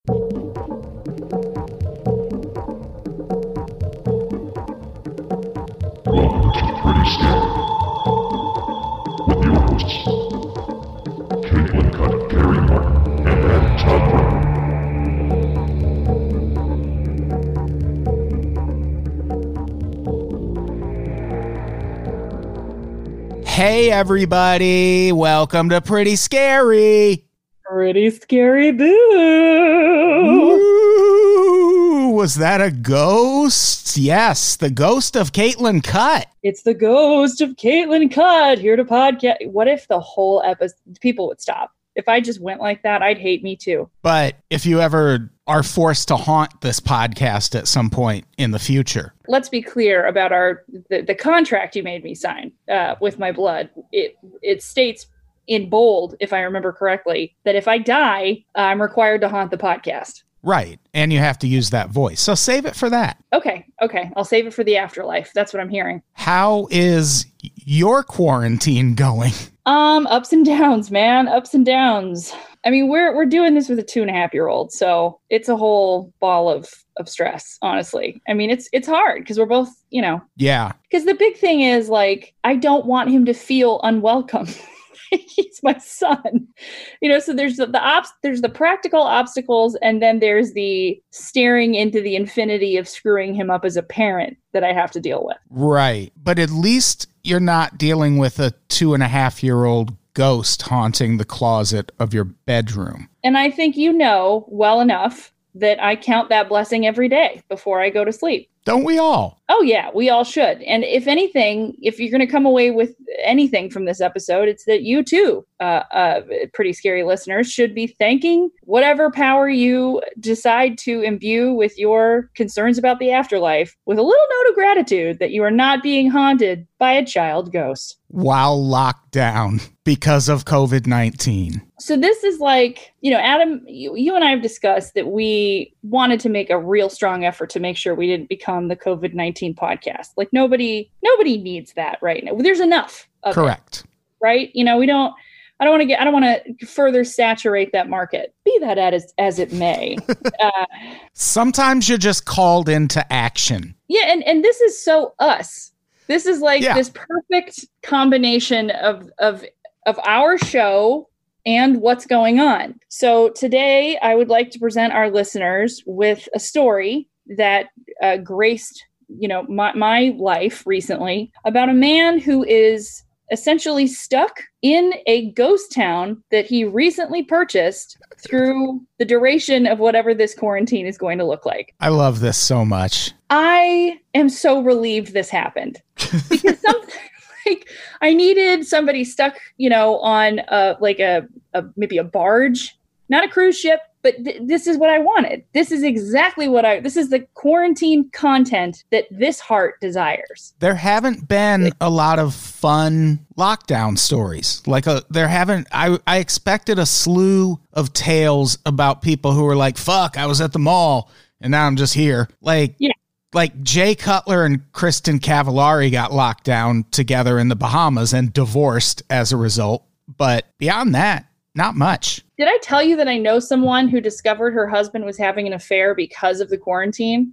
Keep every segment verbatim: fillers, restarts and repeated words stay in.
Welcome to Pretty Scary, with your hosts, Caitlin Cutt, Gary Martin, and Adam Todd Brown. Hey everybody, welcome to Pretty Scary. Pretty Scary Boo. Ooh, was that a ghost? Yes, the ghost of Caitlin Cutt. It's the ghost of Caitlin Cutt here to podcast. What if the whole episode, people would stop? If I just went like that, I'd hate me too. But if you ever are forced to haunt this podcast at some point in the future. Let's be clear about our the, the contract you made me sign uh, with my blood. It it states in bold, if I remember correctly, that if I die, I'm required to haunt the podcast. Right. And you have to use that voice. So save it for that. Okay. Okay. I'll save it for the afterlife. That's what I'm hearing. How is your quarantine going? Um, ups and downs, man. Ups and downs. I mean, we're we're doing this with a two and a half year old, so it's a whole ball of of stress, honestly. I mean, it's it's hard because we're both, you know. Yeah. Because the big thing is, like, I don't want him to feel unwelcome. He's my son, you know, so there's the, the ops, there's the practical obstacles. And then there's the staring into the infinity of screwing him up as a parent that I have to deal with. Right. But at least you're not dealing with a two and a half year old ghost haunting the closet of your bedroom. And I think, you know, well enough that I count that blessing every day before I go to sleep. Don't we all? Oh, yeah, we all should. And if anything, if you're going to come away with anything from this episode, it's that you too, uh, uh, Pretty Scary listeners, should be thanking whatever power you decide to imbue with your concerns about the afterlife with a little note of gratitude that you are not being haunted by a child ghost. While locked down because of covid nineteen. So this is like, you know, Adam, you, you and I have discussed that we wanted to make a real strong effort to make sure we didn't become the covid nineteen podcast. Like nobody, nobody needs that right now. There's enough of Correct. It, right? You know, we don't, I don't want to get, I don't want to further saturate that market. Be that as, as it may. uh, Sometimes you're just called into action. Yeah. And, and this is so us. This is like yeah. this perfect combination of, of, of our show and what's going on. So today I would like to present our listeners with a story that uh, graced, you know, my, my life recently about a man who is essentially stuck in a ghost town that he recently purchased through the duration of whatever this quarantine is going to look like. I love this so much. I am so relieved this happened because something like I needed somebody stuck, you know, on uh like a, a maybe a barge, not a cruise ship, but th- this is what I wanted. This is exactly what I, this is the quarantine content that this heart desires. There haven't been a lot of fun lockdown stories. Like a, there haven't, I, I expected a slew of tales about people who were like, fuck, I was at the mall and now I'm just here. Like, yeah. Like Jay Cutler and Kristen Cavallari got locked down together in the Bahamas and divorced as a result. But beyond that, not much. Did I tell you that I know someone who discovered her husband was having an affair because of the quarantine?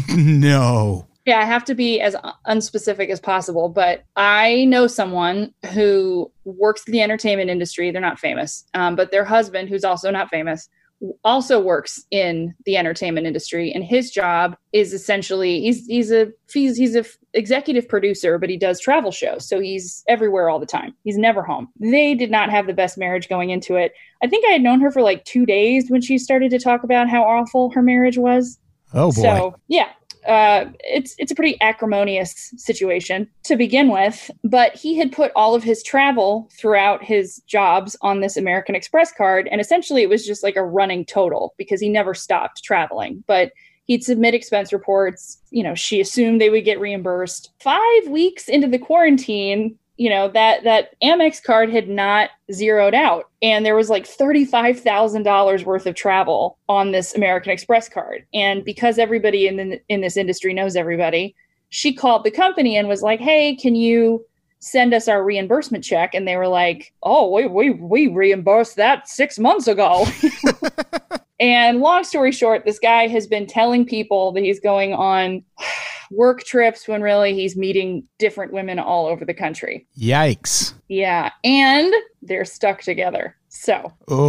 No. Yeah, I have to be as unspecific as possible, but I know someone who works in the entertainment industry. They're not famous, um, but their husband, who's also not famous, also works in the entertainment industry, and his job is essentially he's he's a he's he's a f- executive producer, but he does travel shows, so he's everywhere all the time. He's never home. They did not have the best marriage going into it. I think I had known her for like two days when she started to talk about how awful her marriage was. Oh boy. So yeah. Uh, it's it's a pretty acrimonious situation to begin with, but he had put all of his travel throughout his jobs on this American Express card, and essentially it was just like a running total because he never stopped traveling. But he'd submit expense reports. You know, she assumed they would get reimbursed. Five weeks into the quarantine, you know, that that Amex card had not zeroed out. And there was like thirty-five thousand dollars worth of travel on this American Express card. And because everybody in the, in this industry knows everybody, she called the company and was like, hey, can you send us our reimbursement check? And they were like, oh, we we, we reimbursed that six months ago. And long story short, this guy has been telling people that he's going on work trips when really he's meeting different women all over the country. Yikes. Yeah. And they're stuck together. So.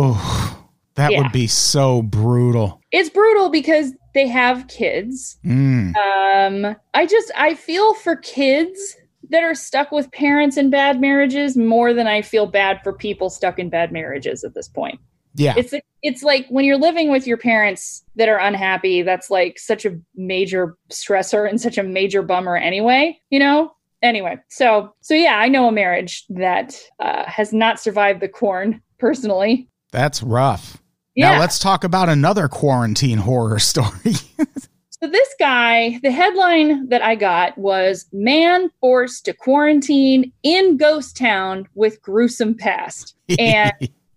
Oh, that yeah. would be so brutal. It's brutal because they have kids. Mm. Um, I just, I feel for kids that are stuck with parents in bad marriages more than I feel bad for people stuck in bad marriages at this point. Yeah. It's it's like when you're living with your parents that are unhappy, that's like such a major stressor and such a major bummer anyway, you know? Anyway, so so yeah, I know a marriage that uh, has not survived the corn personally. That's rough. Yeah. Now let's talk about another quarantine horror story. So this guy, the headline that I got was "Man Forced to Quarantine in Ghost Town with Gruesome Past." And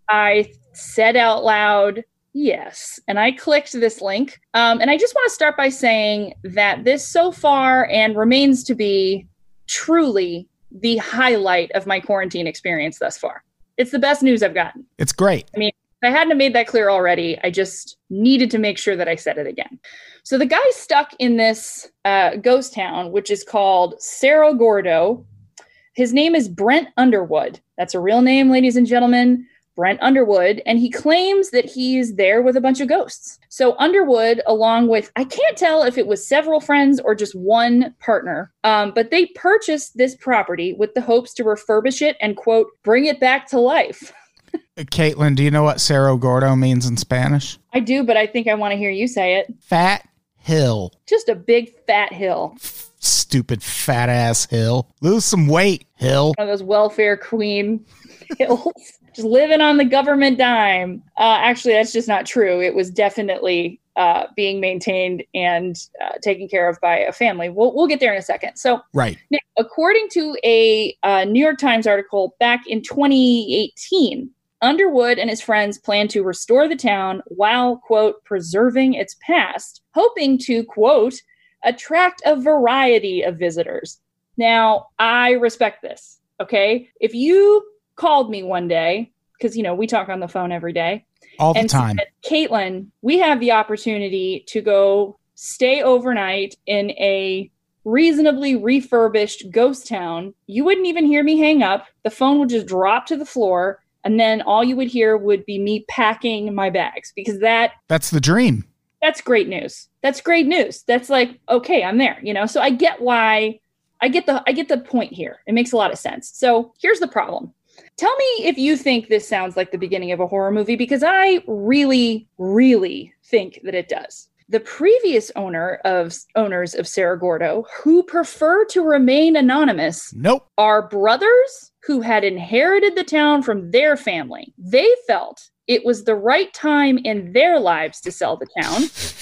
I said out loud, yes. And I clicked this link. Um, and I just want to start by saying that this so far and remains to be truly the highlight of my quarantine experience thus far. It's the best news I've gotten. It's great. I mean, if I hadn't made that clear already, I just needed to make sure that I said it again. So the guy's stuck in this uh, ghost town, which is called Cerro Gordo. His name is Brent Underwood. That's a real name, ladies and gentlemen. Brent Underwood, and he claims that he's there with a bunch of ghosts. So Underwood, along with, I can't tell if it was several friends or just one partner, um, but they purchased this property with the hopes to refurbish it and, quote, bring it back to life. Caitlin, do you know what Cerro Gordo means in Spanish? I do, but I think I want to hear you say it. Fat hill. Just a big fat hill. Stupid fat ass hill. Lose some weight, hill. One of those welfare queen hills. Just living on the government dime. Uh, actually, that's just not true. It was definitely uh, being maintained and uh, taken care of by a family. We'll we'll get there in a second. So, right. Now, according to a uh, New York Times article back in twenty eighteen, Underwood and his friends plan to restore the town while, quote, preserving its past, hoping to, quote, attract a variety of visitors. Now, I respect this. Okay, if you called me one day, because, you know, we talk on the phone every day. All the and time. Said, Caitlin, we have the opportunity to go stay overnight in a reasonably refurbished ghost town. You wouldn't even hear me hang up. The phone would just drop to the floor. And then all you would hear would be me packing my bags, because that that's the dream. That's great news. That's great news. That's like, okay, I'm there, you know? So I get why I get the, I get the point here. It makes a lot of sense. So here's the problem. Tell me if you think this sounds like the beginning of a horror movie, because I really, really think that it does. The previous owner of owners of Cerro Gordo, who prefer to remain anonymous, nope, are brothers who had inherited the town from their family. They felt it was the right time in their lives to sell the town,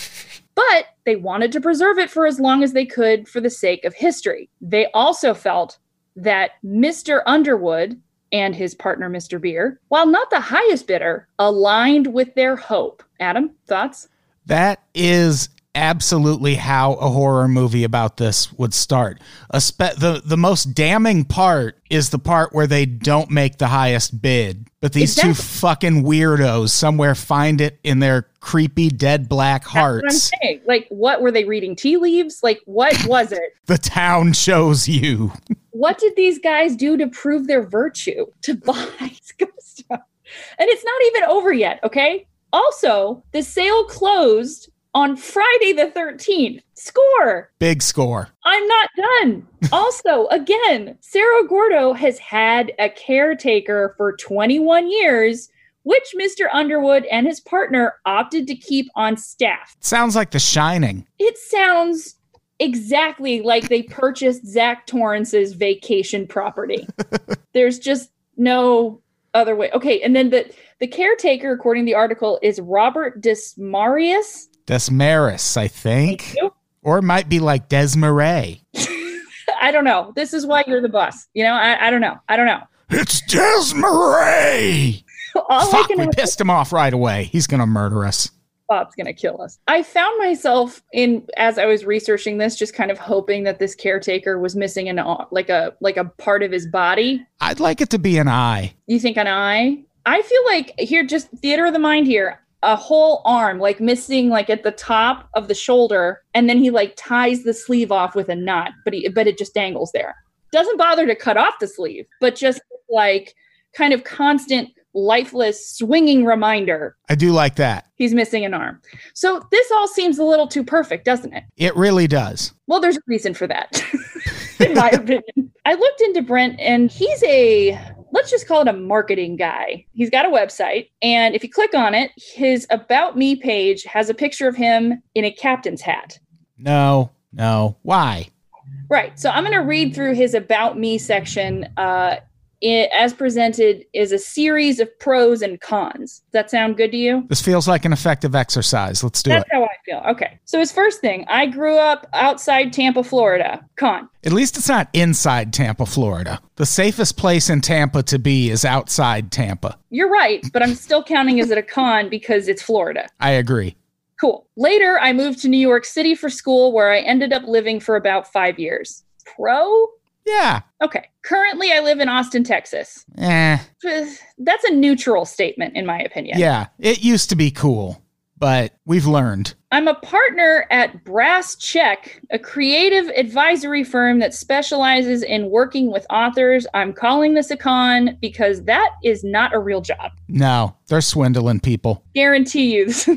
but they wanted to preserve it for as long as they could for the sake of history. They also felt that Mister Underwood and his partner, Mister Beer, while not the highest bidder, aligned with their hope. Adam, thoughts? That is absolutely how a horror movie about this would start. A spe- the, the most damning part is the part where they don't make the highest bid, but these exactly. two fucking weirdos somewhere find it in their creepy dead black hearts. That's what I'm saying. Like, what were they reading? Tea leaves? Like, what was it? The town chose you. What did these guys do to prove their virtue to buy ghost town? And it's not even over yet, okay? Also, the sale closed on Friday the thirteenth. Score. Big score. I'm not done. Also, again, Cerro Gordo has had a caretaker for twenty-one years, which Mister Underwood and his partner opted to keep on staff. Sounds like The Shining. It sounds exactly like they purchased Zach Torrance's vacation property. There's just no other way. Okay, and then the, the caretaker, according to the article, is Robert Desmarius. Desmaris, I think. Or it might be like Desmarais. I don't know. This is why you're the boss. You know, I, I don't know. I don't know. It's Desmarais. Fuck, we pissed him off right away. He's going to murder us. Bob's going to kill us. I found myself in, as I was researching this, just kind of hoping that this caretaker was missing an, like a, like a part of his body. I'd like it to be an eye. You think an eye? I feel like here, just theater of the mind here. a whole arm, like missing like at the top of the shoulder, and then he like ties the sleeve off with a knot, but he but it just dangles there. Doesn't bother to cut off the sleeve, but just like kind of constant, lifeless, swinging reminder. I do like that. He's missing an arm. So this all seems a little too perfect, doesn't it? It really does. Well, there's a reason for that, in my opinion. I looked into Brent, and he's a, let's just call it a marketing guy. He's got a website, and if you click on it, his About Me page has a picture of him in a captain's hat. No, no. Why? Right. So I'm going to read through his About Me section. Uh, it, as presented is a series of pros and cons. Does that sound good to you? This feels like an effective exercise. Let's do That's it. That's how I feel. Okay. So his first thing, I grew up outside Tampa, Florida. Con. At least it's not inside Tampa, Florida. The safest place in Tampa to be is outside Tampa. You're right, but I'm still counting as it a con because it's Florida. I agree. Cool. Later, I moved to New York City for school, where I ended up living for about five years. Pro? Yeah. Okay. Currently, I live in Austin, Texas. Eh. That's a neutral statement, in my opinion. Yeah. It used to be cool, but we've learned. I'm a partner at Brass Check, a creative advisory firm that specializes in working with authors. I'm calling this a con because that is not a real job. No, they're swindling people. Guarantee you this.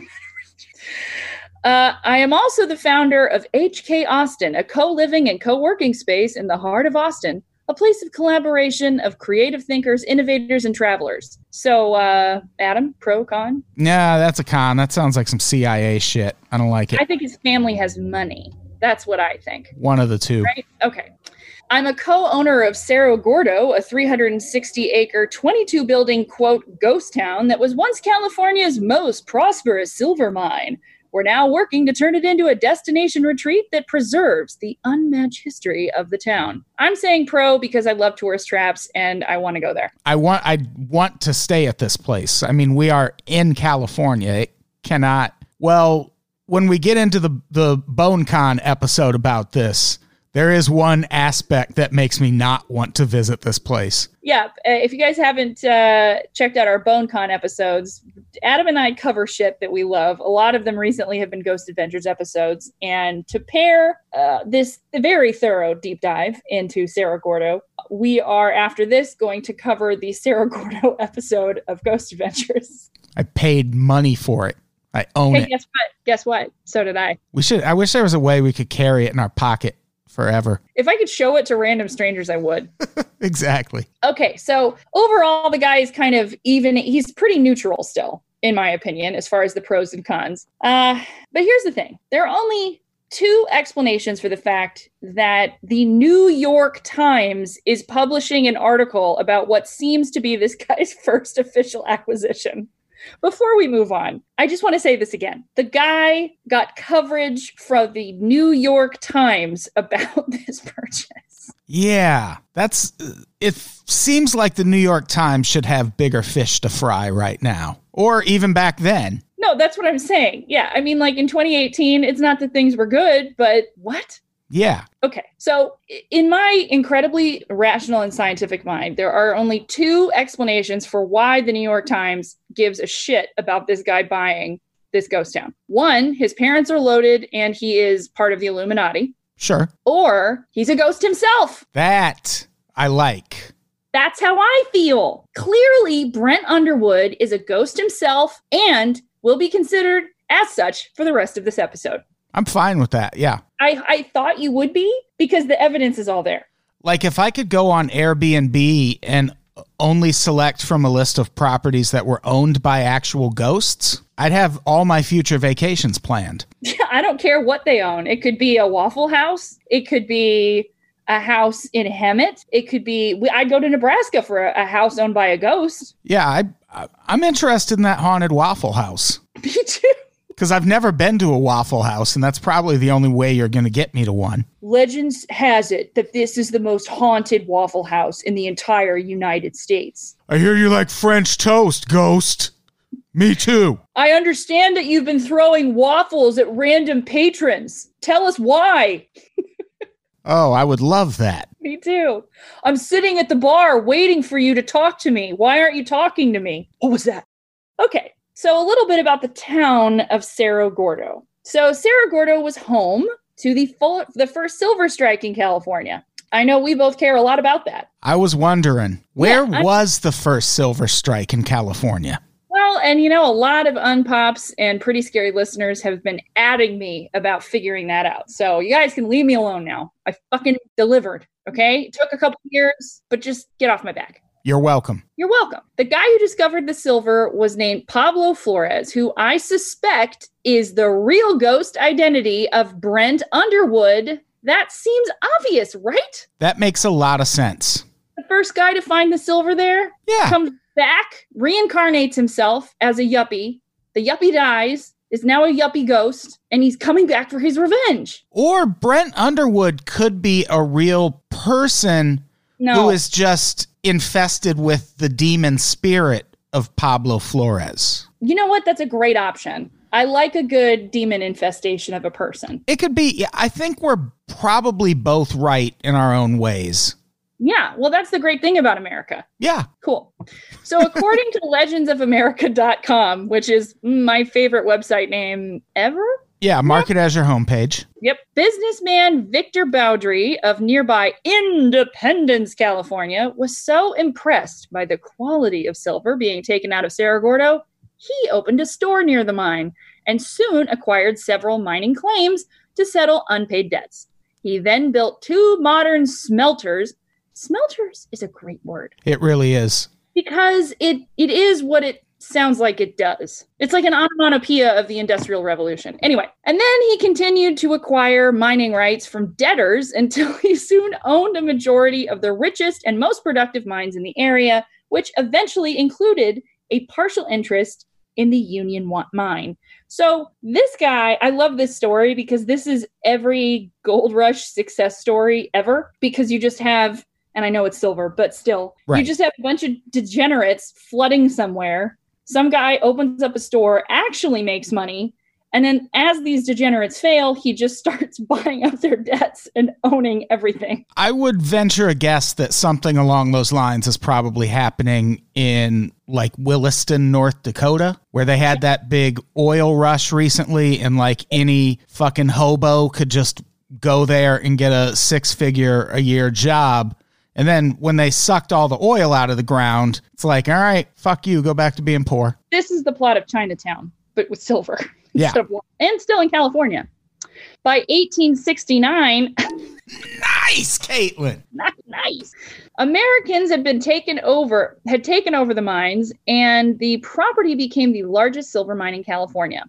Uh, I am also the founder of H K Austin, a co-living and co-working space in the heart of Austin, a place of collaboration of creative thinkers, innovators, and travelers. So, uh, Adam, pro, con? Yeah, that's a con. That sounds like some C I A shit. I don't like it. I think his family has money. That's what I think. One of the two. Right? Okay. I'm a co-owner of Cerro Gordo, a three hundred sixty acre, twenty-two building, quote, ghost town that was once California's most prosperous silver mine. We're now working to turn it into a destination retreat that preserves the unmatched history of the town. I'm saying pro because I love tourist traps and I want to go there. I want I want to stay at this place. I mean, we are in California. It cannot. Well, when we get into the the BoneCon episode about this, there is one aspect that makes me not want to visit this place. Yeah, if you guys haven't uh, checked out our BoneCon episodes, Adam and I cover shit that we love. A lot of them recently have been Ghost Adventures episodes. And to pair uh, this very thorough deep dive into Cerro Gordo, we are, after this, going to cover the Cerro Gordo episode of Ghost Adventures. I paid money for it. I own hey, it. Guess what? Guess what? So did I. We should. I wish there was a way we could carry it in our pocket forever. If I could show it to random strangers, I would. Exactly. Okay, so overall, the guy is kind of even. He's pretty neutral still, in my opinion, as far as the pros and cons. Uh, but here's the thing. There are only two explanations for the fact that the New York Times is publishing an article about what seems to be this guy's first official acquisition. Before we move on, I just want to say this again. The guy got coverage from the New York Times about this purchase. Yeah, that's, it seems like the New York Times should have bigger fish to fry right now, or even back then. No, that's what I'm saying. Yeah, I mean, like in twenty eighteen, it's not that things were good, but what? Yeah. Okay, so in my incredibly rational and scientific mind, there are only two explanations for why the New York Times gives a shit about this guy buying this ghost town. One, his parents are loaded and he is part of the Illuminati. Sure. Or he's a ghost himself. That I like. That's how I feel. Clearly, Brent Underwood is a ghost himself and will be considered as such for the rest of this episode. I'm fine with that. Yeah. I, I thought you would be because the evidence is all there. Like if I could go on Airbnb and only select from a list of properties that were owned by actual ghosts, I'd have all my future vacations planned. I don't care what they own. It could be a Waffle House. It could be a house in Hemet. It could be, I'd go to Nebraska for a, a house owned by a ghost. Yeah, I, I, I'm interested in that haunted Waffle House. Me too. Because I've never been to a Waffle House, and that's probably the only way you're going to get me to one. Legends has it that this is the most haunted Waffle House in the entire United States. I hear you like French toast, ghost. Me too. I understand that you've been throwing waffles at random patrons. Tell us why. Oh, I would love that. Me too. I'm sitting at the bar waiting for you to talk to me. Why aren't you talking to me? What was that? Okay. So a little bit about the town of Cerro Gordo. So Cerro Gordo was home to the full, the first silver strike in California. I know we both care a lot about that. I was wondering, where Yeah, I- was the first silver strike in California? Well, and you know, a lot of Unpops and Pretty Scary listeners have been adding me about figuring that out. So you guys can leave me alone now. I fucking delivered, okay? It took a couple years, but just get off my back. You're welcome. You're welcome. The guy who discovered the silver was named Pablo Flores, who I suspect is the real ghost identity of Brent Underwood. That seems obvious, right? That makes a lot of sense. The first guy to find the silver there Yeah. comes back, reincarnates himself as a yuppie. The yuppie dies, is now a yuppie ghost, and he's coming back for his revenge. Or Brent Underwood could be a real person No. who is just infested with the demon spirit of Pablo Flores. You know what? That's a great option. I like a good demon infestation of a person. It could be, yeah, I think we're probably both right in our own ways. Yeah, well, that's the great thing about America. Yeah. Cool. So according to legends of america dot com, which is my favorite website name ever. Yeah, mark it as your homepage. Yep. Businessman Victor Bowdry of nearby Independence, California, was so impressed by the quality of silver being taken out of Cerro Gordo, he opened a store near the mine and soon acquired several mining claims to settle unpaid debts. He then built two modern smelters. Smelters is a great word It really is. because it it is what it sounds like it does. It's like an onomatopoeia of the Industrial Revolution. Anyway, and then he continued to acquire mining rights from debtors until he soon owned a majority of the richest and most productive mines in the area, which eventually included a partial interest in the Union Wa- mine. So this guy, I love this story because this is every gold rush success story ever, because you just have, and I know it's silver, but still, Right. you just have a bunch of degenerates flooding somewhere. Some guy opens up a store, actually makes money, and then as these degenerates fail, he just starts buying up their debts and owning everything. I would venture a guess that something along those lines is probably happening in like Williston, North Dakota, where they had that big oil rush recently, and like any fucking hobo could just go there and get a six figure a year job. And then when they sucked all the oil out of the ground, it's like, all right, fuck you, go back to being poor. This is the plot of Chinatown, but with silver. Yeah. instead of- and still in California. By eighteen sixty-nine, Nice, Caitlin. not nice. Americans had been taken over, had taken over the mines, and the property became the largest silver mine in California.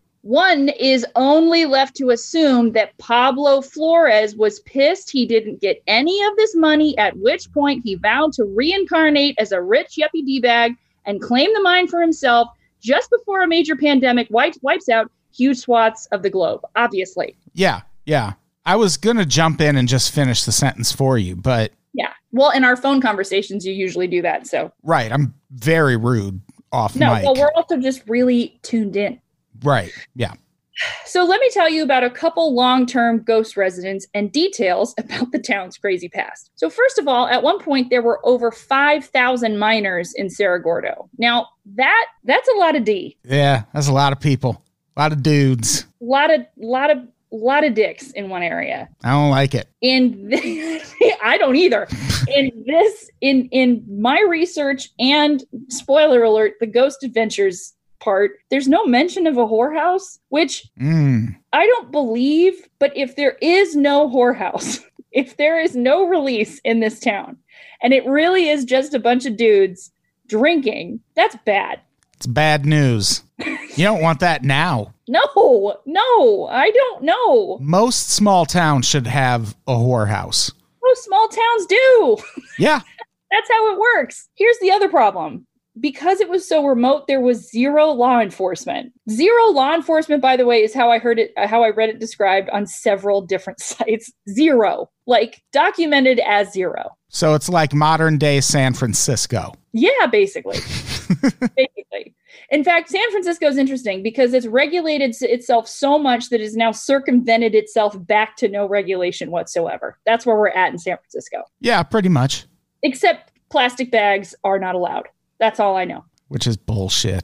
One is only left to assume that Pablo Flores was pissed he didn't get any of this money, at which point he vowed to reincarnate as a rich yuppie D-bag and claim the mine for himself just before a major pandemic wipes, wipes out huge swaths of the globe, obviously. Yeah, yeah. I was going to jump in and just finish the sentence for you, but Yeah. Well, in our phone conversations, you usually do that, so. right, I'm very rude off No, mic. well, we're also just really tuned in. Right, yeah. So let me tell you about a couple long-term ghost residents and details about the town's crazy past. So first of all, at one point, there were over five thousand miners in Cerro Gordo. Now, that that's a lot of D. Yeah, that's a lot of people. A lot of dudes. A lot of, lot of, lot of dicks in one area. I don't like it. In this, I don't either. In this, in in my research and spoiler alert, the Ghost Adventures part, there's no mention of a whorehouse, which Mm. I don't believe. But if there is no whorehouse, if there is no release in this town, and it really is just a bunch of dudes drinking, that's bad. It's bad news. You don't want that now. No, no, I don't know. Most small towns should have a whorehouse. Most small towns do. Yeah. That's how it works. Here's the other problem. Because it was so remote, there was zero law enforcement. Zero law enforcement, by the way, is how I heard it, how I read it described on several different sites. Zero. Like, documented as zero. So it's like modern day San Francisco. Yeah, basically. Basically. In fact, San Francisco is interesting because it's regulated s- itself so much that it has now circumvented itself back to no regulation whatsoever. That's where we're at in San Francisco. Yeah, pretty much. Except plastic bags are not allowed. That's all I know. Which is bullshit.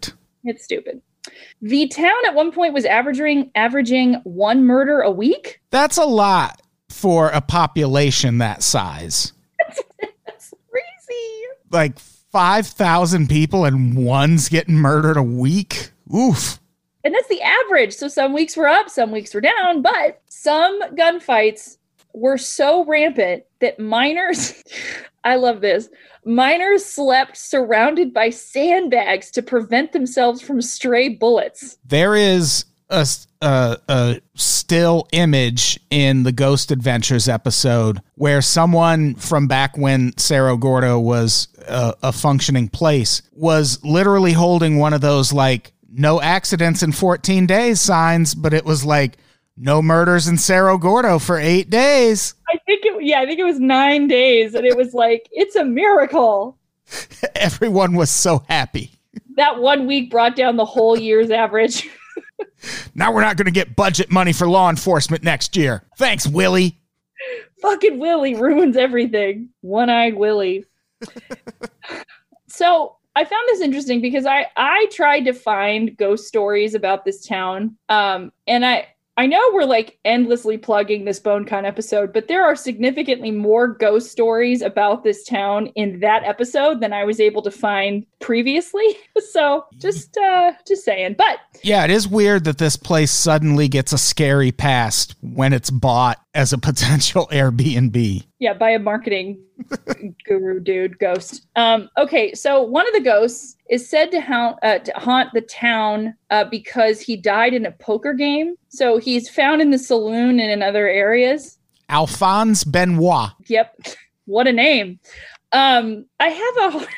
It's stupid. The town at one point was averaging averaging one murder a week. That's a lot for a population that size. That's crazy. Like five thousand people and one's getting murdered a week. Oof. And that's the average. So some weeks were up, some weeks were down, but some gunfights were so rampant that miners, I love this, miners slept surrounded by sandbags to prevent themselves from stray bullets. There is a, a, a still image in the Ghost Adventures episode where someone from back when Cerro Gordo was a, a functioning place was literally holding one of those like no accidents in fourteen days signs, but it was like no murders in Cerro Gordo for eight days. I think it, yeah, I think it was nine days. And it was like, it's a miracle. Everyone was so happy. That one week brought down the whole year's average. Now we're not going to get budget money for law enforcement next year. Thanks, Willie. Fucking Willie ruins everything. One-eyed Willie. So I found this interesting because I, I tried to find ghost stories about this town. Um, and I, I know we're like endlessly plugging this BoneCon episode, but there are significantly more ghost stories about this town in that episode than I was able to find previously. So just, uh, just saying, but yeah, it is weird that this place suddenly gets a scary past when it's bought as a potential Airbnb. Yeah, by a marketing guru dude, ghost. Um, okay, so one of the ghosts is said to haunt, uh, to haunt the town uh, because he died in a poker game. So he's found in the saloon and in other areas. Alphonse Benoit. Yep, what a name. Um, I have a...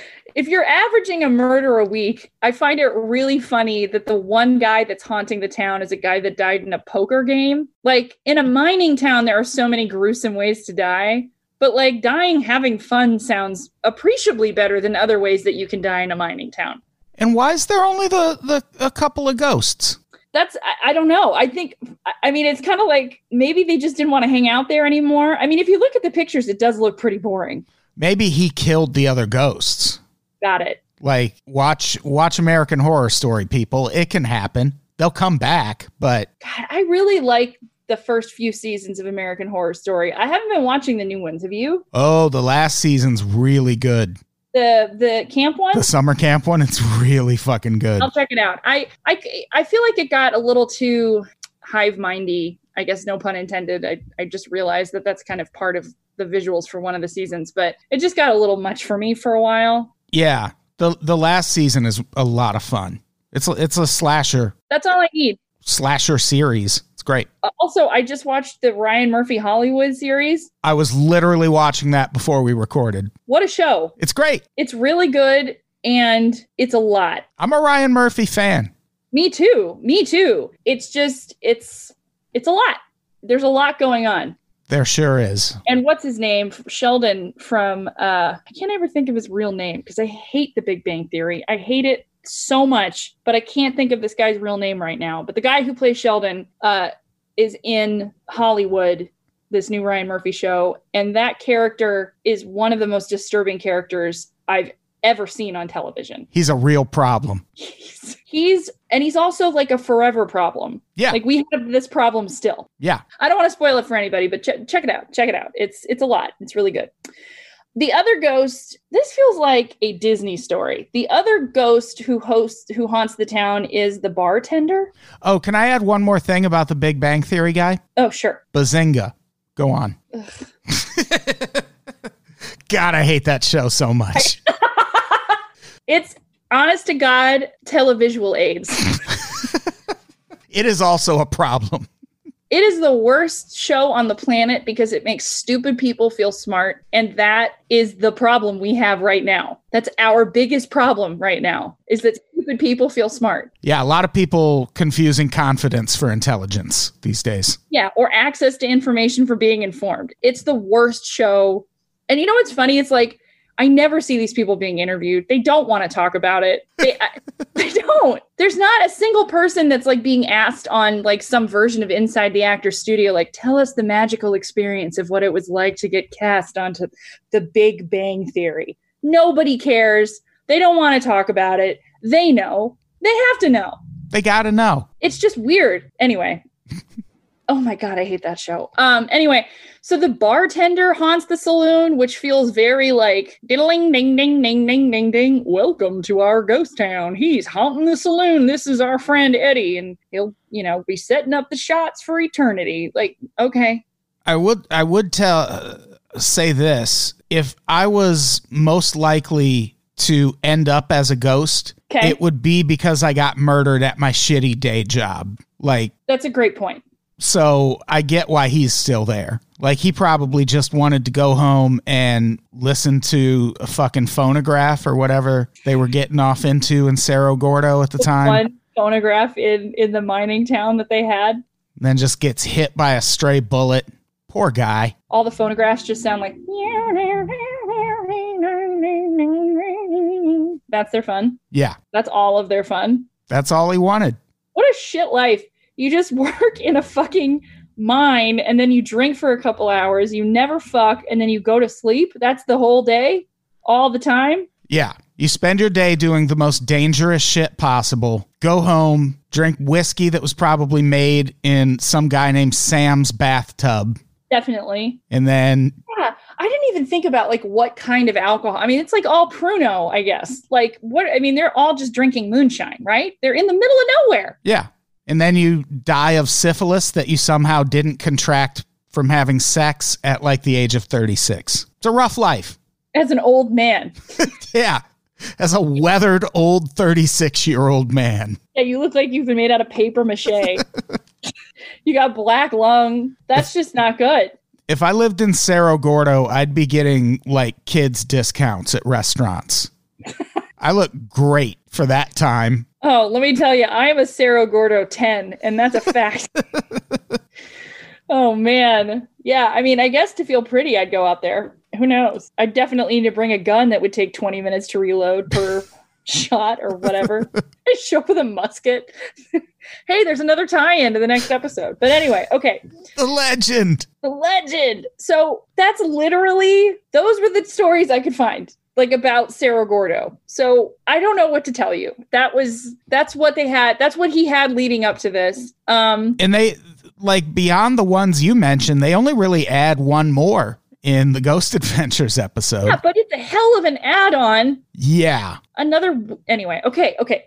If you're averaging a murder a week, I find it really funny that the one guy that's haunting the town is a guy that died in a poker game. Like, in a mining town, there are so many gruesome ways to die. But, like, dying having fun sounds appreciably better than other ways that you can die in a mining town. And why is there only the, the a couple of ghosts? That's, I, I don't know. I think, I mean, it's kind of like maybe they just didn't want to hang out there anymore. I mean, if you look at the pictures, it does look pretty boring. Maybe he killed the other ghosts. Got it. Like, watch watch American Horror Story, people. It can happen. They'll come back, but... God, I really like the first few seasons of American Horror Story. I haven't been watching the new ones. Have you? Oh, the last season's really good. The the camp one? The summer camp one? It's really fucking good. I'll check it out. I, I, I feel like it got a little too hive-mindy. I guess no pun intended. I, I just realized that that's kind of part of the visuals for one of the seasons, but it just got a little much for me for a while. Yeah, the the last season is a lot of fun. It's a, it's a slasher. That's all I need. Slasher series. It's great. Uh, also, I just watched the Ryan Murphy Hollywood series. I was literally watching that before we recorded. What a show. It's great. It's really good, and it's a lot. I'm a Ryan Murphy fan. Me too. Me too. It's just, it's it's a lot. There's a lot going on. There sure is. And what's his name? Sheldon from, uh, I can't ever think of his real name because I hate The Big Bang Theory. I hate it so much, but I can't think of this guy's real name right now. But the guy who plays Sheldon uh, is in Hollywood, this new Ryan Murphy show. And that character is one of the most disturbing characters I've ever seen on television. He's a real problem. He's, he's and he's also like a forever problem. Yeah. Like we have this problem still. Yeah. I don't want to spoil it for anybody, but ch- check it out. Check it out. It's it's a lot. It's really good. The other ghost, this feels like a Disney story. The other ghost who hosts who haunts the town is the bartender. Oh, can I add one more thing about the Big Bang Theory guy? Oh, sure. Bazinga. Go on. God, I hate that show so much. It's honest to God televisual aids. It is also a problem. It is the worst show on the planet because it makes stupid people feel smart. And that is the problem we have right now. That's our biggest problem right now, is that stupid people feel smart. Yeah, a lot of people confusing confidence for intelligence these days. Yeah, or access to information for being informed. It's the worst show. And you know what's funny? It's like, I never see these people being interviewed. They don't want to talk about it. They, I, they don't. There's not a single person that's like being asked on like some version of Inside the Actors Studio, like, tell us the magical experience of what it was like to get cast onto The Big Bang Theory. Nobody cares. They don't want to talk about it. They know. They have to know. They got to know. It's just weird. Anyway. Oh my God, I hate that show. Um, anyway, so the bartender haunts the saloon, which feels very like diddling ding ding ding ding ding ding. Welcome to our ghost town. He's haunting the saloon. This is our friend Eddie, and he'll, you know, be setting up the shots for eternity. Like, okay. I would I would tell uh, say this. If I was most likely to end up as a ghost, okay, it would be because I got murdered at my shitty day job. Like, that's a great point. So I get why he's still there. Like, he probably just wanted to go home and listen to a fucking phonograph or whatever they were getting off into in Cerro Gordo at the time. One phonograph in, in the mining town that they had. And then just gets hit by a stray bullet. Poor guy. All the phonographs just sound like... That's their fun. Yeah. That's all of their fun. That's all he wanted. What a shit life. You just work in a fucking mine and then you drink for a couple hours. You never fuck and then you go to sleep. That's the whole day, all the time. Yeah. You spend your day doing the most dangerous shit possible. Go home, drink whiskey that was probably made in some guy named Sam's bathtub. Definitely. And then... Yeah, I didn't even think about like what kind of alcohol. I mean, it's like all Pruno, I guess. Like what? I mean, they're all just drinking moonshine, right? They're in the middle of nowhere. Yeah. And then you die of syphilis that you somehow didn't contract from having sex at like the age of thirty-six. It's a rough life. As an old man. Yeah. As a weathered old thirty-six-year-old man. Yeah, you look like you've been made out of paper mache. You got black lung. That's just not good. If I lived in Cerro Gordo, I'd be getting like kids discounts at restaurants. I look great for that time. Oh, let me tell you, I am a Cerro Gordo ten, and that's a fact. Oh, man. Yeah, I mean, I guess to feel pretty, I'd go out there. Who knows? I definitely need to bring a gun that would take twenty minutes to reload per shot or whatever. I show up with a musket. Hey, there's another tie-in to the next episode. But anyway, okay. The legend. The legend. So that's literally, those were the stories I could find. Like about Cerro Gordo. So I don't know what to tell you. That was, that's what they had. That's what he had leading up to this. Um, and they, like beyond the ones you mentioned, they only really add one more in the Ghost Adventures episode. Yeah, but it's a hell of an add-on. Yeah. Another, anyway. Okay. Okay.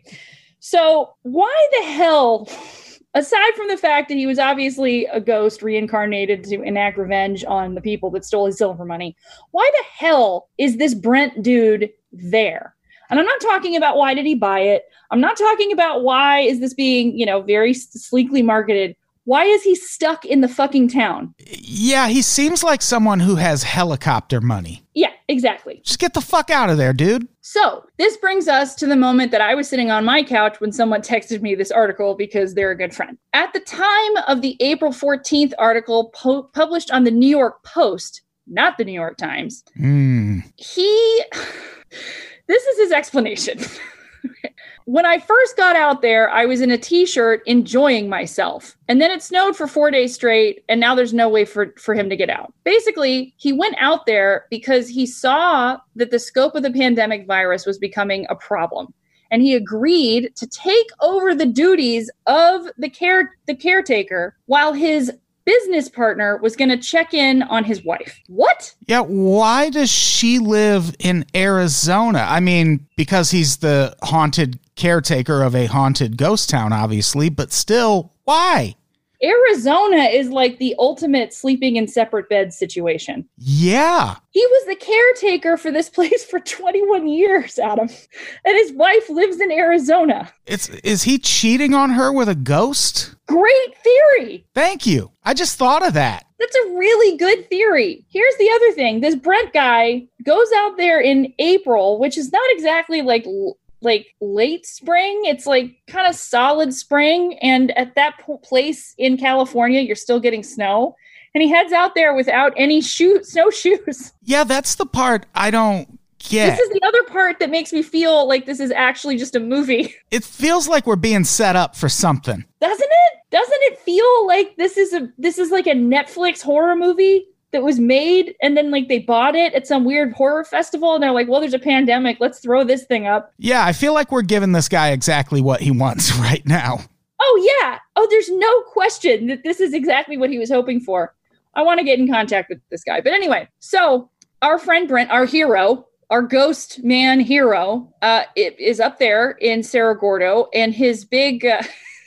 So why the hell, aside from the fact that he was obviously a ghost reincarnated to enact revenge on the people that stole his silver money, why the hell is this Brent dude there? And I'm not talking about why did he buy it. I'm not talking about why is this being, you know, very sleekly marketed. Why is he stuck in the fucking town? Yeah, he seems like someone who has helicopter money. Yeah, exactly. Just get the fuck out of there, dude. So this brings us to the moment that I was sitting on my couch when someone texted me this article because they're a good friend. At the time of the April fourteenth article po- published on the New York Post, not the New York Times, mm. he, this is his explanation. When I first got out there, I was in a t-shirt enjoying myself. And then it snowed for four days straight. And now there's no way for, for him to get out. Basically, he went out there because he saw that the scope of the pandemic virus was becoming a problem. And he agreed to take over the duties of the care the caretaker while his business partner was going to check in on his wife. What? Yeah, why does she live in Arizona? I mean, because he's the haunted caretaker of a haunted ghost town, obviously, but still, why? Arizona is like the ultimate sleeping in separate beds situation. Yeah. He was the caretaker for this place for twenty-one years, Adam. And his wife lives in Arizona. It's is he cheating on her with a ghost? Great theory. Thank you. I just thought of that. That's a really good theory. Here's the other thing. This Brent guy goes out there in April, which is not exactly like like late spring. It's like kind of solid spring. And at that po- place in California, you're still getting snow. And he heads out there without any shoe, snowshoes. Yeah, that's the part I don't get. This is the other part that makes me feel like this is actually just a movie. It feels like we're being set up for something. Doesn't it? Doesn't it feel like this is a this is like a Netflix horror movie? that was made and then like they bought it at some weird horror festival and they're like, well, there's a pandemic. Let's throw this thing up. Yeah, I feel like we're giving this guy exactly what he wants right now. Oh, yeah. Oh, there's no question that this is exactly what he was hoping for. I want to get in contact with this guy. But anyway, so our friend Brent, our hero, our ghost man hero, uh, it is up there in Cerro Gordo, and his big, uh,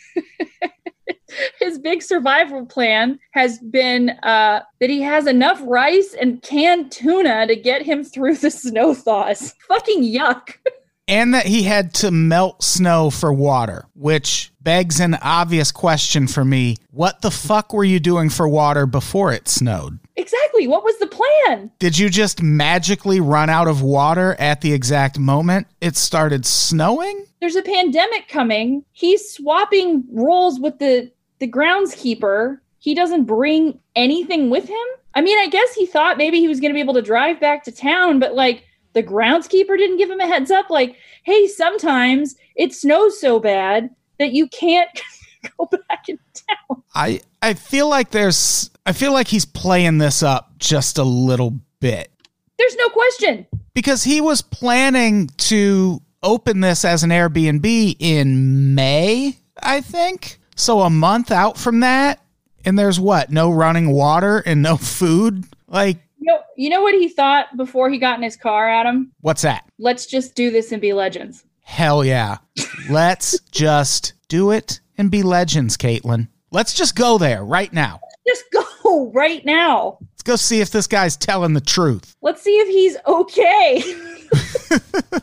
his big survival plan has been uh, that he has enough rice and canned tuna to get him through the snow thaws. Fucking yuck. And that he had to melt snow for water, which begs an obvious question for me. What the fuck were you doing for water before it snowed? Exactly. What was the plan? Did you just magically run out of water at the exact moment it started snowing? There's a pandemic coming. He's swapping roles with the, the groundskeeper. He doesn't bring anything with him. I mean, I guess he thought maybe he was going to be able to drive back to town, but like, the groundskeeper didn't give him a heads up, like, hey, sometimes it snows so bad that you can't go back in town. I, I feel like there's, I feel like he's playing this up just a little bit. There's no question. Because he was planning to open this as an Airbnb in May, I think. So a month out from that, and there's what? No running water and no food? Like, You know, you know what he thought before he got in his car, Adam? What's that? Let's just do this and be legends. Hell yeah. Let's just do it and be legends, Caitlin. Let's just go there right now. Just go right now. Let's go see if this guy's telling the truth. Let's see if he's okay.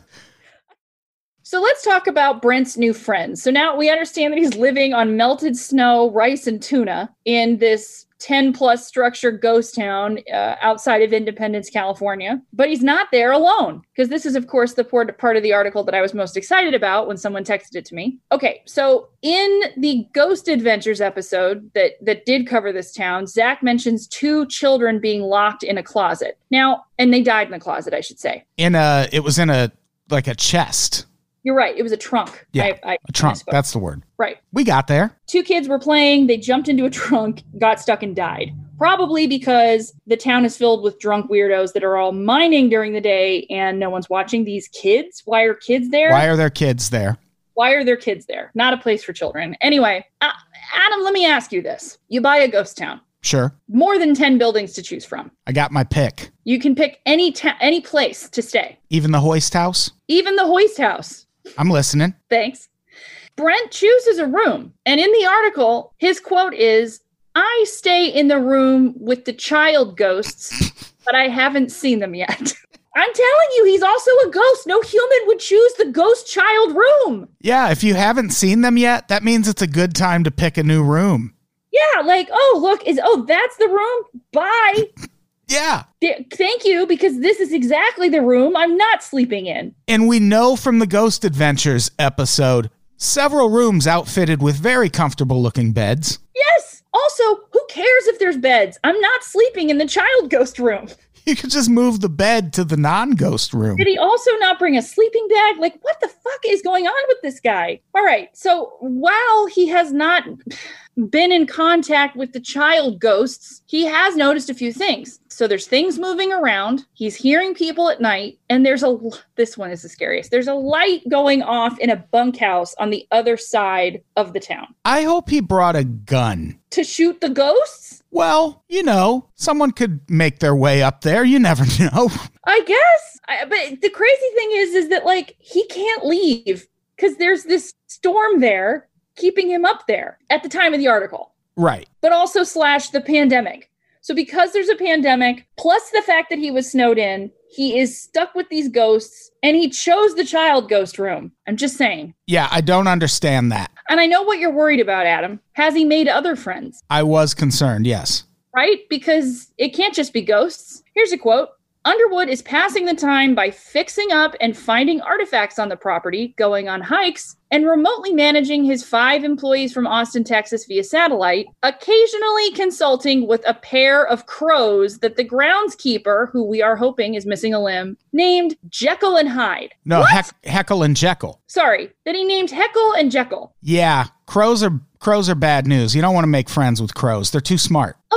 So let's talk about Brent's new friends. So now we understand that he's living on melted snow, rice, and tuna in this ten plus structure ghost town uh, outside of Independence, California. But he's not there alone, because this is, of course, the part of the article that I was most excited about when someone texted it to me. Okay, so in the Ghost Adventures episode that, that did cover this town, Zach mentions two children being locked in a closet. Now, and they died in the closet, I should say. In a, it was in a, like a chest. You're right. It was a trunk. Yeah, I, I, a trunk. That's the word. Right. We got there. Two kids were playing. They jumped into a trunk, got stuck, and died. Probably because the town is filled with drunk weirdos that are all mining during the day and no one's watching these kids. Why are kids there? Why are there kids there? Why are there kids there? Not a place for children. Anyway, uh, Adam, let me ask you this. You buy a ghost town. Sure. More than ten buildings to choose from. I got my pick. You can pick any ta- any place to stay. Even the Hoist House? Even the Hoist House. I'm listening. Thanks. Brent chooses a room. And in the article, his quote is, I stay in the room with the child ghosts, but I haven't seen them yet. I'm telling you, he's also a ghost. No human would choose the ghost child room. Yeah, if you haven't seen them yet, that means it's a good time to pick a new room. Yeah, like, oh, look, is oh, that's the room? Bye. Yeah. Th- thank you, because this is exactly the room I'm not sleeping in. And we know from the Ghost Adventures episode, several rooms outfitted with very comfortable looking beds. Yes. Also, who cares if there's beds? I'm not sleeping in the child ghost room. You could just move the bed to the non-ghost room. Did he also not bring a sleeping bag? Like, what the fuck is going on with this guy? All right. So while he has not been in contact with the child ghosts, he has noticed a few things. So there's things moving around. He's hearing people at night. And there's a, this one is the scariest. There's a light going off in a bunkhouse on the other side of the town. I hope he brought a gun. To shoot the ghosts? Well, you know, someone could make their way up there. You never know. I guess. I, but the crazy thing is, is that like he can't leave because there's this storm there keeping him up there at the time of the article. Right. But also slash the pandemic. So because there's a pandemic, plus the fact that he was snowed in, he is stuck with these ghosts and he chose the child ghost room. I'm just saying. Yeah, I don't understand that. And I know what you're worried about, Adam. Has he made other friends? I was concerned, yes. Right? Because it can't just be ghosts. Here's a quote. Underwood is passing the time by fixing up and finding artifacts on the property, going on hikes, and remotely managing his five employees from Austin, Texas via satellite, occasionally consulting with a pair of crows that the groundskeeper, who we are hoping is missing a limb, named Jekyll and Hyde. No, What? Heck, Heckle and Jekyll. Sorry, that he named Heckle and Jekyll. Yeah, crows are crows are bad news. You don't want to make friends with crows. They're too smart. Of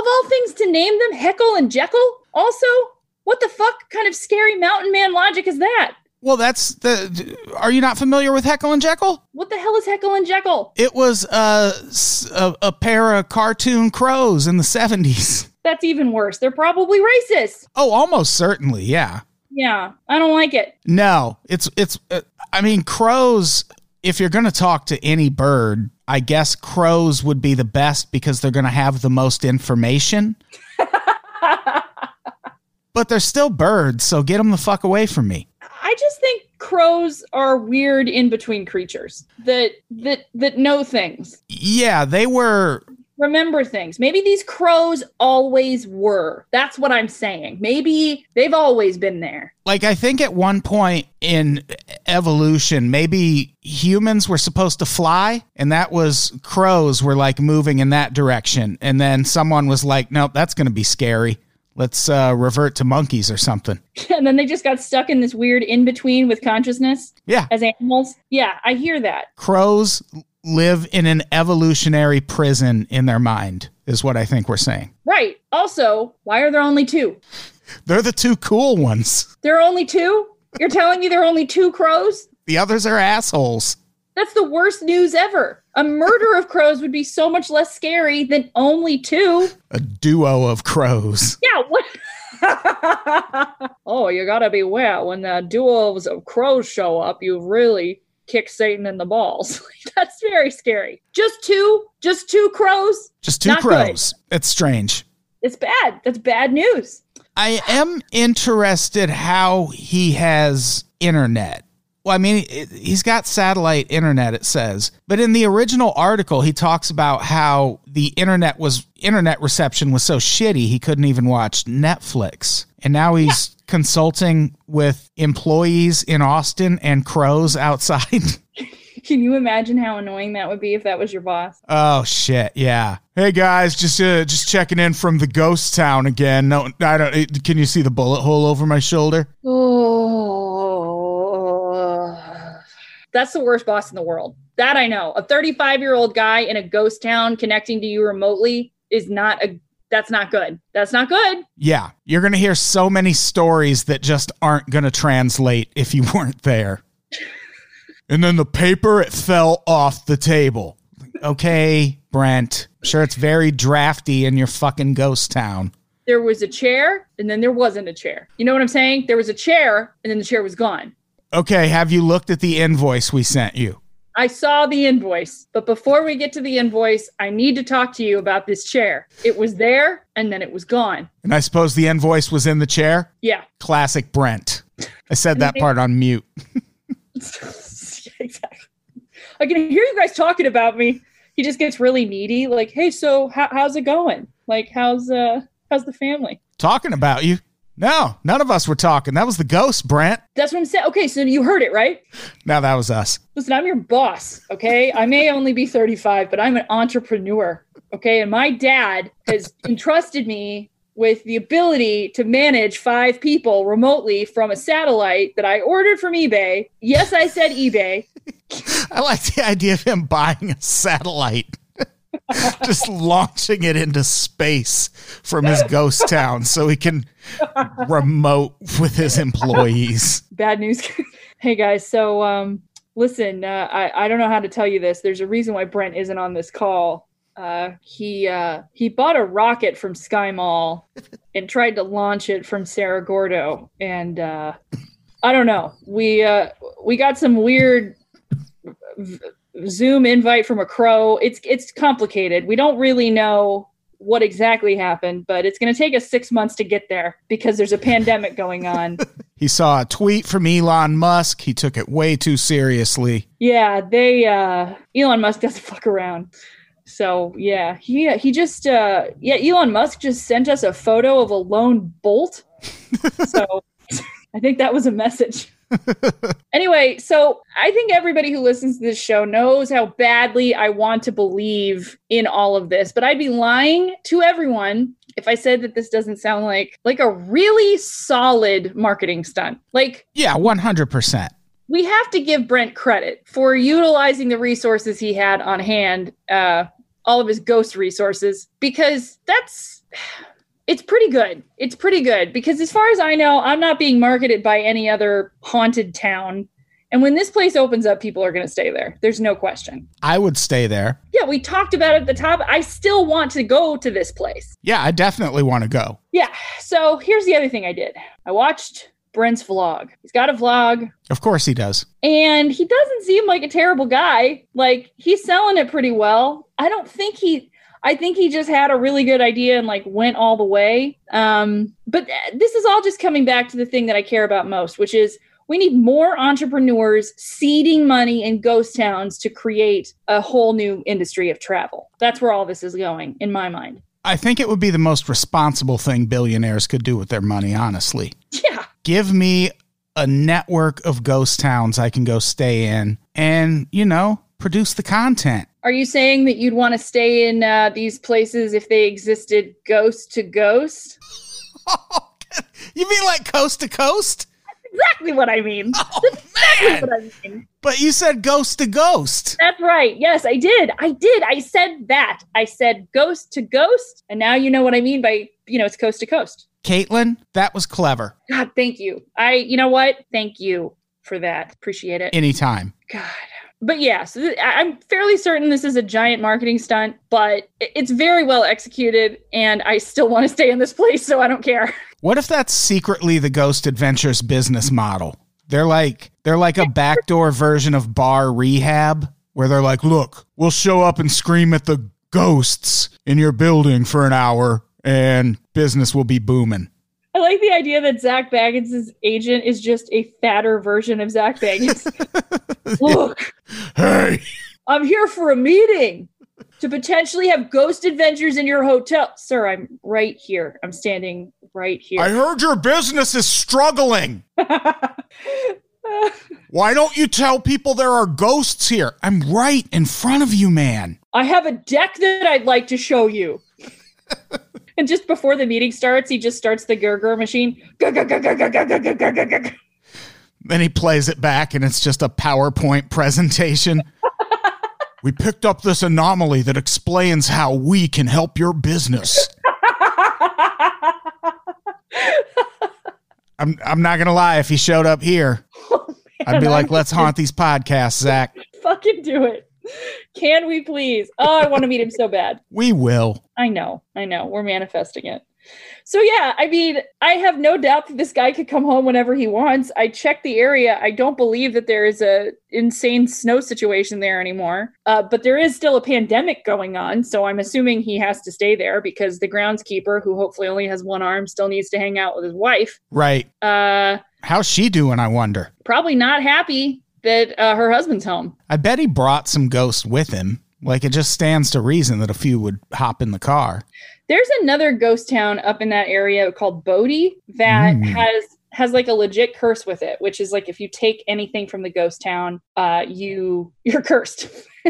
all things to name them Heckle and Jekyll? Also, what the fuck kind of scary mountain man logic is that? Well, that's the. Are you not familiar with Heckle and Jekyll? What the hell is Heckle and Jekyll? It was uh, a, a pair of cartoon crows in the seventies. That's even worse. They're probably racist. Oh, almost certainly, yeah. Yeah, I don't like it. No, it's it's. Uh, I mean, crows. If you're going to talk to any bird, I guess crows would be the best because they're going to have the most information. But they're still birds, so get them the fuck away from me. I just think crows are weird in-between creatures that that that know things. Yeah, they were... Remember things. Maybe these crows always were. That's what I'm saying. Maybe they've always been there. Like, I think at one point in evolution, maybe humans were supposed to fly, and that was crows were, like, moving in that direction. And then someone was like, nope, that's going to be scary. Let's uh, revert to monkeys or something. And then they just got stuck in this weird in-between with consciousness. Yeah. As animals. Yeah, I hear that. Crows live in an evolutionary prison in their mind, is what I think we're saying. Right. Also, why are there only two? They're the two cool ones. There are only two? You're telling me there are only two crows? The others are assholes. That's the worst news ever. A murder of crows would be so much less scary than only two. A duo of crows. Yeah, what? Oh, you gotta beware. When the duos of crows show up, you really kick Satan in the balls. That's very scary. Just two? Just two crows? Just two Not crows. good. It's strange. It's bad. That's bad news. I am interested how he has internet. Well, I mean, it, he's got satellite internet, it says. But in the original article, he talks about how the internet was internet reception was so shitty he couldn't even watch Netflix. And now he's yeah. consulting with employees in Austin and crows outside. Can you imagine how annoying that would be if that was your boss? Oh shit, yeah. Hey guys, just uh, just checking in from the ghost town again. No, I don't. Can you see the bullet hole over my shoulder? Oh. That's the worst boss in the world. That I know. A thirty-five-year-old guy in a ghost town connecting to you remotely is not a, that's not good. That's not good. Yeah. You're going to hear so many stories that just aren't going to translate if you weren't there. And then the paper, it fell off the table. Okay, Brent. I'm sure it's very drafty in your fucking ghost town. There was a chair, and then there wasn't a chair. You know what I'm saying? There was a chair, and then the chair was gone. Okay, have you looked at the invoice we sent you? I saw the invoice, but before we get to the invoice, I need to talk to you about this chair. It was there, and then it was gone. And I suppose the invoice was in the chair? Yeah. Classic Brent. I said that part on mute. Exactly. I can hear you guys talking about me. He just gets really needy. Like, hey, so how, how's it going? Like, how's uh, how's the family? Talking about you? No, none of us were talking. That was the ghost, Brent. That's what I'm saying. Okay, so you heard it, right? No, that was us. Listen, I'm your boss, okay? I may only be thirty-five, but I'm an entrepreneur, okay? And my dad has entrusted me with the ability to manage five people remotely from a satellite that I ordered from eBay. Yes, I said eBay. I like the idea of him buying a satellite. Just launching it into space from his ghost town so he can remote with his employees. Bad news. Hey guys, so um, listen, uh, I, I don't know how to tell you this. There's a reason why Brent isn't on this call. Uh, he uh, he bought a rocket from Sky Mall and tried to launch it from Cerro Gordo. And uh, I don't know. We uh, we got some weird v- Zoom invite from a crow. It's it's complicated. We don't really know what exactly happened, but it's going to take us six months to get there because there's a pandemic going on. He saw a tweet from Elon Musk. He took it way too seriously. Yeah, they uh, Elon Musk doesn't fuck around. So yeah, he he just uh, yeah Elon Musk just sent us a photo of a lone bolt. So I think that was a message. Anyway, so I think everybody who listens to this show knows how badly I want to believe in all of this, but I'd be lying to everyone if I said that this doesn't sound like like a really solid marketing stunt. Like, yeah, one hundred percent. We have to give Brent credit for utilizing the resources he had on hand uh, all of his ghost resources, because that's, it's pretty good. It's pretty good because as far as I know, I'm not being marketed by any other haunted town. And when this place opens up, people are going to stay there. There's no question. I would stay there. Yeah, we talked about it at the top. I still want to go to this place. Yeah, I definitely want to go. Yeah. So here's the other thing I did. I watched Brent's vlog. He's got a vlog. Of course he does. And he doesn't seem like a terrible guy. Like, he's selling it pretty well. I don't think he... I think he just had a really good idea and like went all the way. Um, but this is all just coming back to the thing that I care about most, which is we need more entrepreneurs seeding money in ghost towns to create a whole new industry of travel. That's where all this is going, in my mind. I think it would be the most responsible thing billionaires could do with their money, honestly. Yeah. Give me a network of ghost towns I can go stay in and, you know, produce the content. Are you saying that you'd want to stay in uh, these places if they existed ghost to ghost? You mean like coast to coast? That's exactly what I mean. Oh, That's exactly man. what I mean. But you said ghost to ghost. That's right. Yes, I did. I did. I said that. I said ghost to ghost. And now you know what I mean by, you know, it's coast to coast. Caitlin, that was clever. God, thank you. I, you know what? Thank you for that. Appreciate it. Anytime. God. But yeah, so th- I'm fairly certain this is a giant marketing stunt, but it's very well executed, and I still want to stay in this place, so I don't care. What if that's secretly the Ghost Adventures business model? They're like they're like a backdoor version of Bar Rehab, where they're like, look, we'll show up and scream at the ghosts in your building for an hour, and business will be booming. I like the idea that Zach Baggins' agent is just a fatter version of Zach Baggins. Look, hey, I'm here for a meeting to potentially have ghost adventures in your hotel. Sir, I'm right here. I'm standing right here. I heard your business is struggling. Why don't you tell people there are ghosts here? I'm right in front of you, man. I have a deck that I'd like to show you. And just before the meeting starts, he just starts the Gurgur machine. Then he plays it back, and it's just a PowerPoint presentation. We picked up this anomaly that explains how we can help your business. I'm I'm not going to lie. If he showed up here, oh, man, I'd be like, let's haunt these podcasts, Zach. Fucking do it. Can we please? Oh, I want to meet him so bad. We will. I know. I know. We're manifesting it. So yeah, I mean, I have no doubt that this guy could come home whenever he wants. I checked the area. I don't believe that there is a insane snow situation there anymore. Uh, but there is still a pandemic going on. So I'm assuming he has to stay there because the groundskeeper, who hopefully only has one arm, still needs to hang out with his wife. Right. Uh, How's she doing, I wonder? Probably not happy that uh, her husband's home. I bet he brought some ghosts with him. Like, it just stands to reason that a few would hop in the car. There's another ghost town up in that area called Bodie that mm. has has like a legit curse with it, which is like if you take anything from the ghost town, uh, you you're cursed.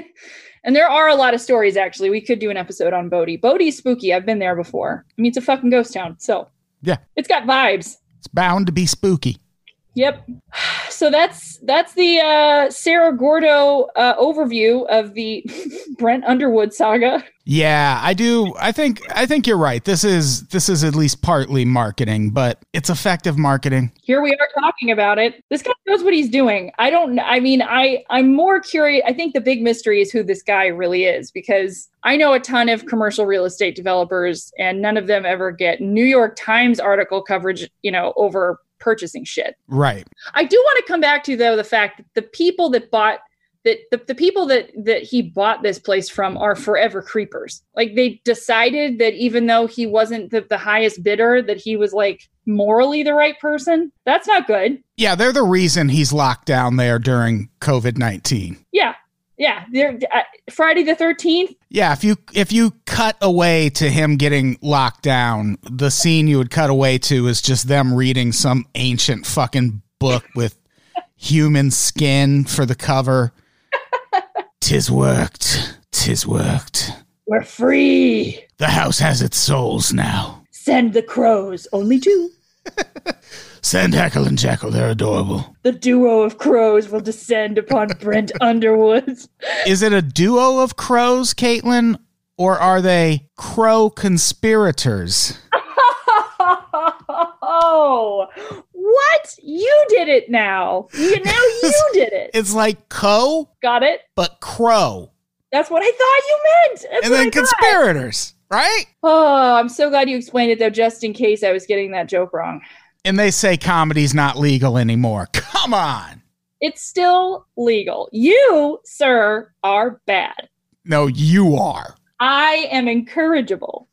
And there are a lot of stories, actually. We could do an episode on Bodie. Bodie's spooky. I've been there before. I mean, it's a fucking ghost town, so yeah, it's got vibes. It's bound to be spooky. Yep. So that's that's the uh, Sarah Gordo uh, overview of the Brent Underwood saga. Yeah, I do. I think I think you're right. This is this is at least partly marketing, but it's effective marketing. Here we are talking about it. This guy knows what he's doing. I don't. I mean, I I'm more curious. I think the big mystery is who this guy really is, because I know a ton of commercial real estate developers, and none of them ever get New York Times article coverage, you know, over purchasing shit. Right. I do want to come back to, though, the fact that the people that bought that the, the people that that he bought this place from are forever creepers. Like, they decided that even though he wasn't the, the highest bidder, that he was like morally the right person. That's not good. Yeah, they're the reason he's locked down there during COVID nineteen. Yeah. Yeah, they're, uh, Friday the thirteenth. Yeah, if you if you cut away to him getting locked down, the scene you would cut away to is just them reading some ancient fucking book with human skin for the cover. Tis worked. Tis worked. We're free. The house has its souls now. Send the crows. Only two. Send Heckle and Jekyll. They're adorable. The duo of crows will descend upon Brent Underwood. Is it a duo of crows, Caitlin? or are they crow conspirators? Oh, what? You did it now. You now you did it. It's like co, Got it? but crow. That's what I thought you meant. That's And what then I thought. conspirators, right? Oh, I'm so glad you explained it though, just in case I was getting that joke wrong. And they say comedy's not legal anymore. Come on. It's still legal. You, sir, are bad. No, you are. I am incorrigible.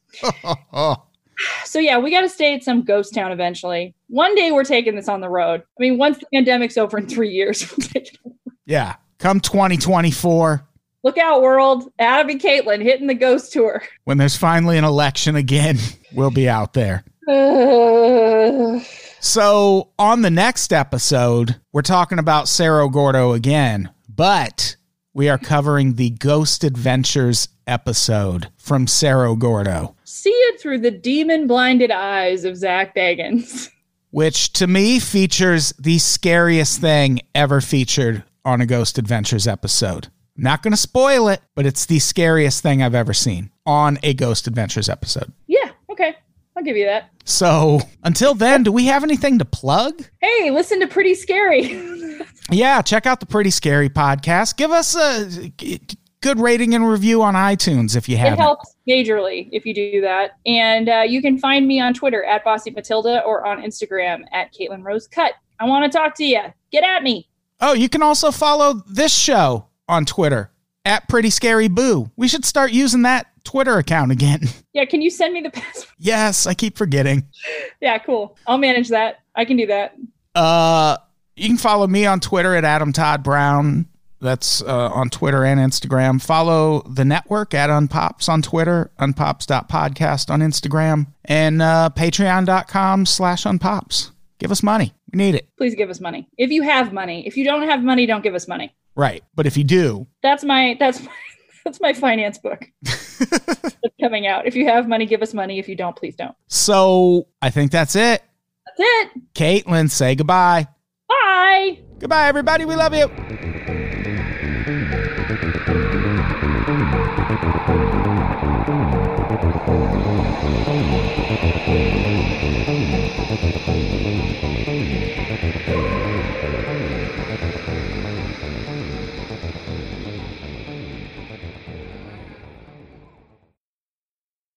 So yeah, we got to stay at some ghost town eventually. One day we're taking this on the road. I mean, once the pandemic's over in three years, we'll take it over. Yeah. Come twenty twenty-four, Look out, world. Adam and Caitlin hitting the ghost tour. when there's finally an election again, we'll be out there. Uh, So on the next episode, we're talking about Cerro Gordo again, but we are covering the Ghost Adventures episode from Cerro Gordo, see it through the demon-blinded eyes of Zach Bagans. which to me features the scariest thing ever featured on a Ghost Adventures episode. Not going to spoil it, but it's the scariest thing I've ever seen on a Ghost Adventures episode. Yeah, okay. I'll give you that. So until then, do we have anything to plug? Hey, listen to Pretty Scary. Yeah, check out the Pretty Scary podcast. Give us a g- good rating and review on iTunes if you It haven't. helps majorly if you do that. And uh, you can find me on Twitter at Bossy Matilda or on Instagram at Caitlin Rose Cut. I want to talk to you. Get at me. Oh, you can also follow this show on Twitter at Pretty Scary Boo. We should start using that Twitter account again. Yeah, can you send me the password? Yes, I keep forgetting. Yeah, cool. I'll manage that. I can do that. Uh, you can follow me on Twitter at Adam Todd Brown. That's uh, on Twitter and Instagram. Follow the network at Unpops on Twitter, unpops dot podcast on Instagram, and uh, patreon.com slash unpops. Give us money. We need it. Please give us money. If you have money. If you don't have money, don't give us money. Right. But if you do, That's my that's my, that's my finance book. That's coming out. If you have money, give us money. If you don't, please don't. so I think that's it. That's it. Caitlin, say goodbye. Bye. Goodbye, everybody. We love you. Thank you.